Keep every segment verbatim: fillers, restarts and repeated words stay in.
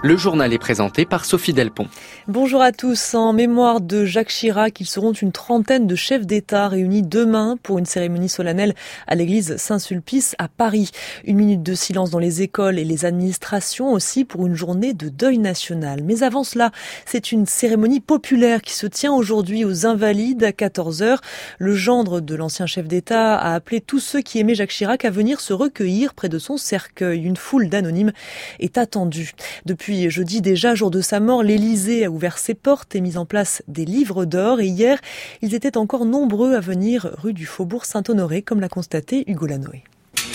Le journal est présenté par Sophie Delpont. Bonjour à tous. En mémoire de Jacques Chirac, ils seront une trentaine de chefs d'État réunis demain pour une cérémonie solennelle à l'église Saint-Sulpice à Paris. Une minute de silence dans les écoles et les administrations aussi pour une journée de deuil national. Mais avant cela, c'est une cérémonie populaire qui se tient aujourd'hui aux Invalides à quatorze heures. Le gendre de l'ancien chef d'État a appelé tous ceux qui aimaient Jacques Chirac à venir se recueillir près de son cercueil. Une foule d'anonymes est attendue. Depuis jeudi déjà, jour de sa mort, l'Élysée a ouvert ses portes et mis en place des livres d'or. Et hier, ils étaient encore nombreux à venir rue du Faubourg Saint-Honoré, comme l'a constaté Hugo Lanoé.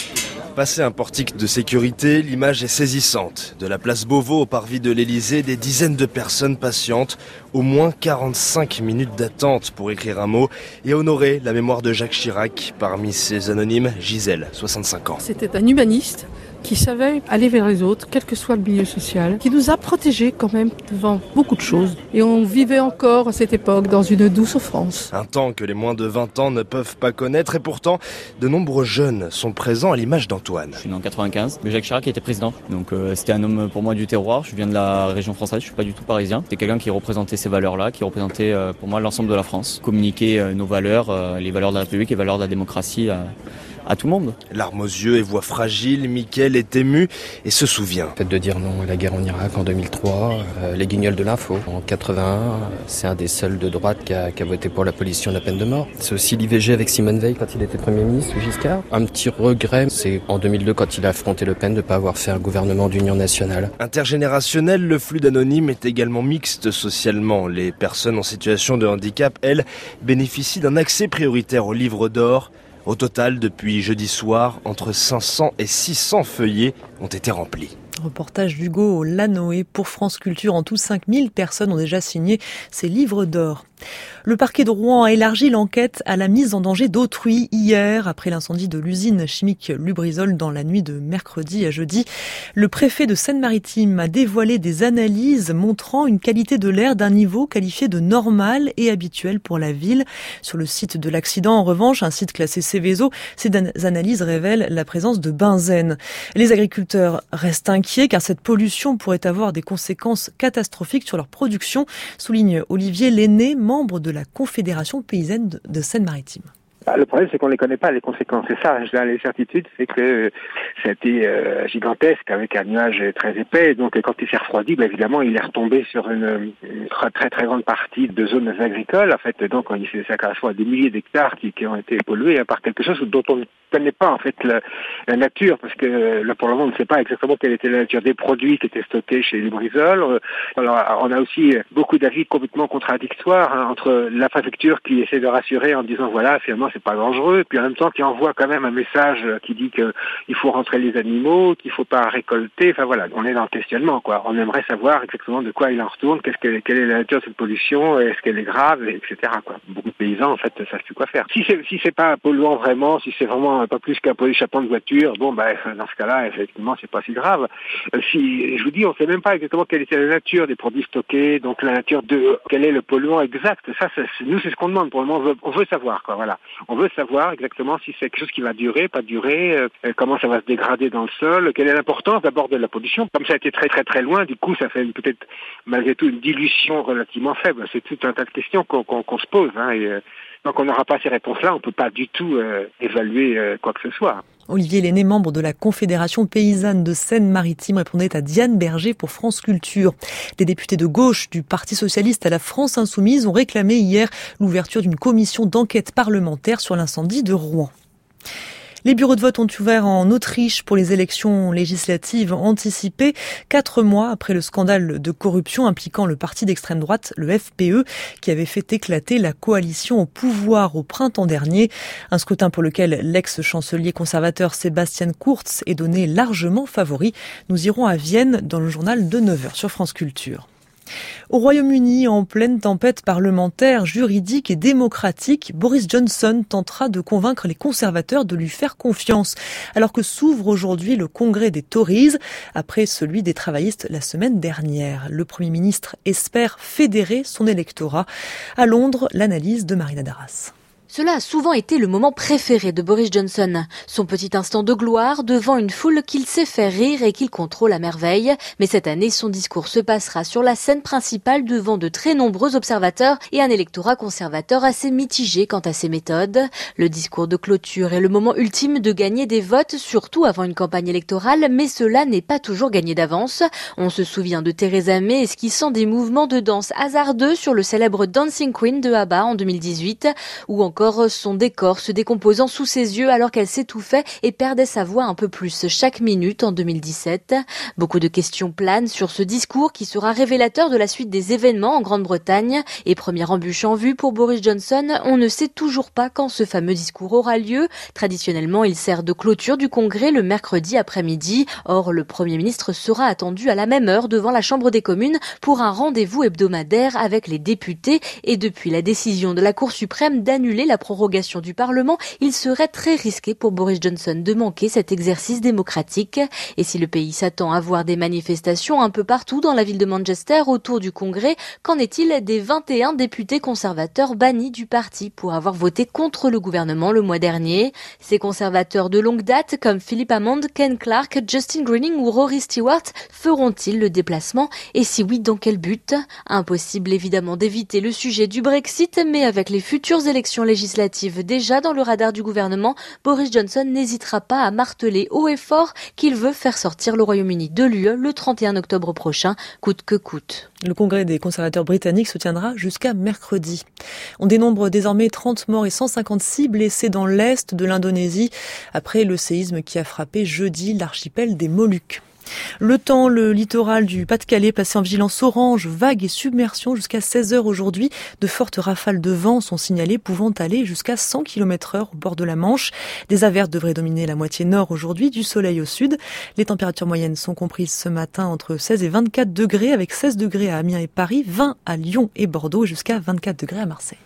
Passé un portique de sécurité, l'image est saisissante. De la place Beauvau au parvis de l'Élysée, des dizaines de personnes patientes, au moins quarante-cinq minutes d'attente pour écrire un mot et honorer la mémoire de Jacques Chirac. Parmi ces anonymes, Gisèle, soixante-cinq ans. C'était un humaniste qui savait aller vers les autres, quel que soit le milieu social, qui nous a protégés quand même devant beaucoup de choses. Et on vivait encore à cette époque dans une douce offrance. Un temps que les moins de vingt ans ne peuvent pas connaître et pourtant, de nombreux jeunes sont présents à l'image d'Antoine. Je suis né en quatre-vingt-quinze, mais Jacques Chirac était président. Donc euh, c'était un homme pour moi du terroir. Je viens de la région française, je suis pas du tout parisien. C'était quelqu'un qui représentait ces valeurs-là, qui représentait euh, pour moi l'ensemble de la France. Communiquer euh, nos valeurs, euh, les valeurs de la République, les valeurs de la démocratie à, à tout le monde. Larmes aux yeux et voix fragile, Mickaël est ému et se souvient. Le fait de dire non à la guerre en Irak en deux mille trois, euh, les guignols de l'info. En quatre-vingt-un, c'est un des seuls de droite qui a, qui a voté pour l'abolition de la peine de mort. C'est aussi l'I V G avec Simone Veil quand il était Premier ministre sous Giscard. Un petit regret, c'est en deux mille deux quand il a affronté Le Pen de ne pas avoir fait un gouvernement d'union nationale. Intergénérationnel, le flux d'anonymes est également mixte socialement. Les personnes en situation de handicap, elles, bénéficient d'un accès prioritaire au livre d'or. Au total, depuis jeudi soir, entre cinq cents et six cents feuillets ont été remplis. Reportage d'Hugo Lanoé pour France Culture. En tout, cinq mille personnes ont déjà signé ces livres d'or. Le parquet de Rouen a élargi l'enquête à la mise en danger d'autrui hier, après l'incendie de l'usine chimique Lubrizol dans la nuit de mercredi à jeudi. Le préfet de Seine-Maritime a dévoilé des analyses montrant une qualité de l'air d'un niveau qualifié de normal et habituel pour la ville. Sur le site de l'accident, en revanche, un site classé Seveso, ces analyses révèlent la présence de benzène. Les agriculteurs restent inquiets car cette pollution pourrait avoir des conséquences catastrophiques sur leur production, souligne Olivier Lenné, membre de la Confédération paysanne de Seine-Maritime. Le problème, c'est qu'on ne les connaît pas, les conséquences. C'est ça, l'incertitude, c'est que ça a été euh, gigantesque avec un nuage très épais. Donc, quand il s'est refroidi, bah, évidemment, il est retombé sur une, une très, très grande partie de zones agricoles. En fait, donc, c'est ça correspond à des milliers d'hectares qui, qui ont été pollués par quelque chose dont on ne connaît pas, en fait, la, la nature. Parce que, là, pour le moment, on ne sait pas exactement quelle était la nature des produits qui étaient stockés chez Lubrizol. Alors, on a aussi beaucoup d'avis complètement contradictoires hein, entre la préfecture qui essaie de rassurer en disant, voilà, finalement, c'est pas dangereux, et puis en même temps qui envoie quand même un message qui dit que il faut rentrer les animaux, qu'il faut pas récolter, enfin voilà, on est dans le questionnement quoi. On aimerait savoir exactement de quoi il en retourne, qu'est-ce que, quelle est la nature de cette pollution, est-ce qu'elle est grave, et cetera quoi. Beaucoup de paysans en fait ne savent plus quoi faire. Si c'est si c'est pas polluant vraiment, si c'est vraiment pas plus qu'un pot échappant de voiture, bon ben dans ce cas-là effectivement c'est pas si grave. Euh, si je vous dis, on sait même pas exactement quelle était la nature des produits stockés, donc la nature de quel est le polluant exact. Ça, ça c'est, nous c'est ce qu'on demande pour le moment. On veut, on veut savoir quoi. Voilà. On veut savoir exactement si c'est quelque chose qui va durer, pas durer, euh, comment ça va se dégrader dans le sol, quelle est l'importance d'abord de la pollution. Comme ça a été très très très loin, du coup ça fait peut-être malgré tout une dilution relativement faible. C'est tout un tas de questions qu'on, qu'on, qu'on se pose. Hein, et, euh, donc on n'aura pas ces réponses-là, on ne peut pas du tout euh, évaluer euh, quoi que ce soit. Olivier Lenné, membre de la Confédération paysanne de Seine-Maritime, répondait à Diane Berger pour France Culture. Les députés de gauche du Parti socialiste à la France insoumise ont réclamé hier l'ouverture d'une commission d'enquête parlementaire sur l'incendie de Rouen. Les bureaux de vote ont ouvert en Autriche pour les élections législatives anticipées, quatre mois après le scandale de corruption impliquant le parti d'extrême droite, le F P E, qui avait fait éclater la coalition au pouvoir au printemps dernier. Un scrutin pour lequel l'ex-chancelier conservateur Sébastien Kurz est donné largement favori. Nous irons à Vienne dans le journal de neuf heures sur France Culture. Au Royaume-Uni, en pleine tempête parlementaire, juridique et démocratique, Boris Johnson tentera de convaincre les conservateurs de lui faire confiance, alors que s'ouvre aujourd'hui le congrès des Tories, après celui des travaillistes la semaine dernière. Le Premier ministre espère fédérer son électorat. À Londres, l'analyse de Marina Darras. Cela a souvent été le moment préféré de Boris Johnson. Son petit instant de gloire devant une foule qu'il sait faire rire et qu'il contrôle à merveille. Mais cette année, son discours se passera sur la scène principale devant de très nombreux observateurs et un électorat conservateur assez mitigé quant à ses méthodes. Le discours de clôture est le moment ultime de gagner des votes, surtout avant une campagne électorale, mais cela n'est pas toujours gagné d'avance. On se souvient de Theresa May esquissant des mouvements de danse hasardeux sur le célèbre Dancing Queen de ABBA en deux mille dix-huit, ou encore son décor se décomposant sous ses yeux alors qu'elle s'étouffait et perdait sa voix un peu plus chaque minute en deux mille dix-sept. Beaucoup de questions planent sur ce discours qui sera révélateur de la suite des événements en Grande-Bretagne. Et première embûche en vue pour Boris Johnson, on ne sait toujours pas quand ce fameux discours aura lieu. Traditionnellement, il sert de clôture du Congrès le mercredi après-midi. Or, le Premier ministre sera attendu à la même heure devant la Chambre des communes pour un rendez-vous hebdomadaire avec les députés. Et depuis la décision de la Cour suprême d'annuler la prorogation du Parlement, il serait très risqué pour Boris Johnson de manquer cet exercice démocratique. Et si le pays s'attend à voir des manifestations un peu partout dans la ville de Manchester autour du Congrès, qu'en est-il des vingt et un députés conservateurs bannis du parti pour avoir voté contre le gouvernement le mois dernier? Ces conservateurs de longue date comme Philip Hammond, Ken Clarke, Justin Greening ou Rory Stewart feront-ils le déplacement? Et si oui, dans quel but? Impossible évidemment d'éviter le sujet du Brexit, mais avec les futures élections législatives déjà dans le radar du gouvernement, Boris Johnson n'hésitera pas à marteler haut et fort qu'il veut faire sortir le Royaume-Uni de l'U E le trente et un octobre prochain, coûte que coûte. Le congrès des conservateurs britanniques se tiendra jusqu'à mercredi. On dénombre désormais trente morts et cent cinquante-six blessés dans l'est de l'Indonésie après le séisme qui a frappé jeudi l'archipel des Moluques. Le temps, le littoral du Pas-de-Calais placé en vigilance orange, vague et submersion jusqu'à seize heures aujourd'hui. De fortes rafales de vent sont signalées pouvant aller jusqu'à cent kilomètres heure au bord de la Manche. Des averses devraient dominer la moitié nord aujourd'hui, du soleil au sud. Les températures moyennes sont comprises ce matin entre seize et vingt-quatre degrés avec seize degrés à Amiens et Paris, vingt à Lyon et Bordeaux et jusqu'à vingt-quatre degrés à Marseille.